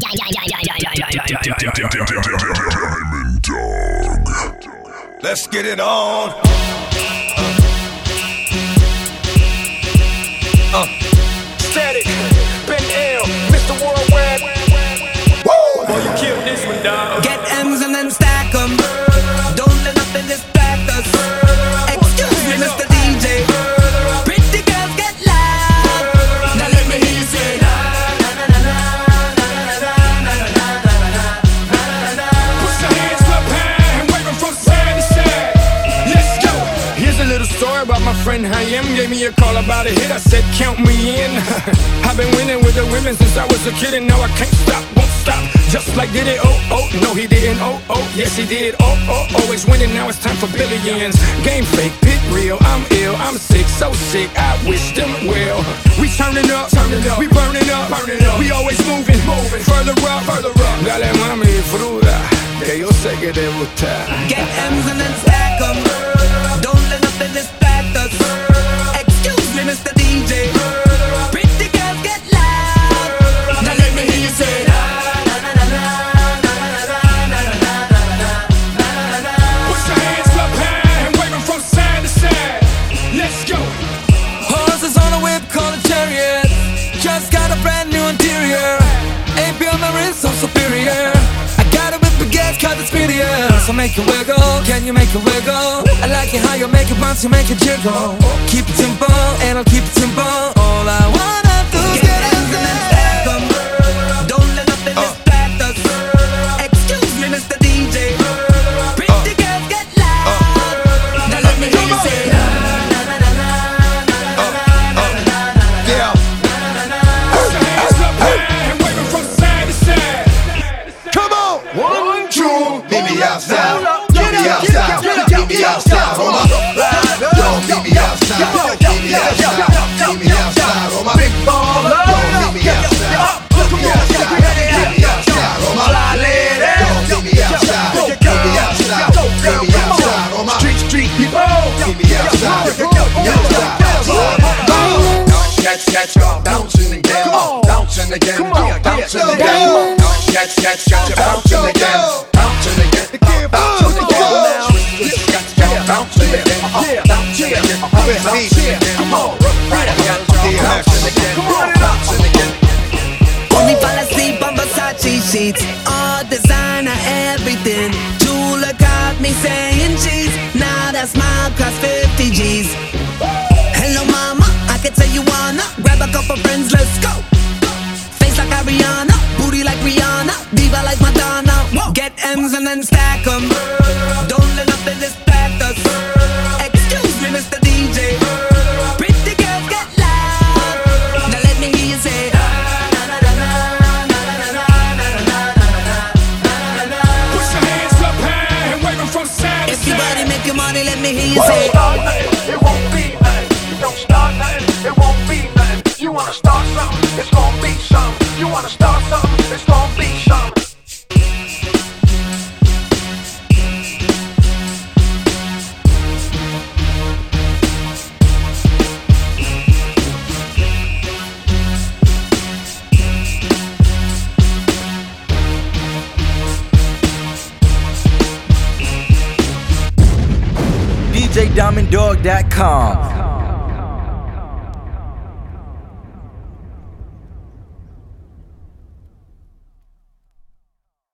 Diamond Dog. Let's get it on. Static, Ben L, Mr. Worldwide. Woo! Boy, you killed this one, dog. Get M's and then stack 'em. Don't let nothing distract us. Excuse me, Mr. DJ. Pretty girls get loud. Now let me hear you say na na na na na na na na. Put your hands up high and wave 'em from side to side. Let's go. Here's a little story about my friend Hayem. Gave me a call about a hit. I said, count me in. I've been winning with the women since I was a kid, and now I can't stop, won't stop. Just like did it, no he didn't, yes he did, always winning, now it's time for billions. Game fake, pit real, I'm ill, I'm sick, so sick, I wish them well. We turning up, we burning up, we always moving, further up, dale mami, fruta, que yo sé que te gusta. Get M's and then stack 'em. Don't let nothing distract us. Excuse me, Mr. DJ. Pretty girls get loud. Now let me hear you say na na na na na na na na. Put your hands up high and wave 'em from side to side. Let's go. Horses on a whip called a chariot. Just got a brand new interior. AP on my wrist, so superior. I got a whip of gas, cause it's prettier. So make it wiggle, can you make it wiggle? I like it how you make it bounce, you make it jiggle. Keep it simple, and I'll keep it simple. All I wanna do is get M's and then stack 'em. Don't let nothing distract us. Excuse me, Mr. DJ. Pretty girls get loud. Now let me hear you say na na na na na na na na. Yeah. Put your hands up high and wave 'em from side to side. Come on. 1, 2. Meet me outside. Meet me outside. Meet me outside. Hold up. Yo, meet me outside. Meet me outside. Meet me outside. Hold up. Big baller. Yo, meet me outside. Meet me outside. Meet me outside. Hold up. Yo, meet me outside. Meet me outside. Meet me outside. Hold up. Street people. Meet me outside. Outside. Catch, bouncing again, bouncing again, bouncing again. Catch, bouncing again, bouncing again, bouncing again. Bouncing again, bouncing again. Come on, bouncing again. Only fall asleep on Versace sheets. All designer, everything. Jula got me saying cheese. Now that smile cost 50 G's. Hello mama, I can tell you wanna grab a couple friends, let's go. Face like Ariana, booty like Rihanna, diva like Madonna. Whoa. Get M's and then stack 'em. Don't let nothing distract us. Excuse me, Mr. DJ. Pretty girls get loud. Now let me hear you say na na na na na na na na. Put your hands up high and wave 'em from side to side. Everybody make your money, let me hear you say. It won't be nothing. Don't start nothing. It won't be nothing. You wanna start something? It's gonna be something. You wanna start something? It's gonna be something. DJDiamonddog.com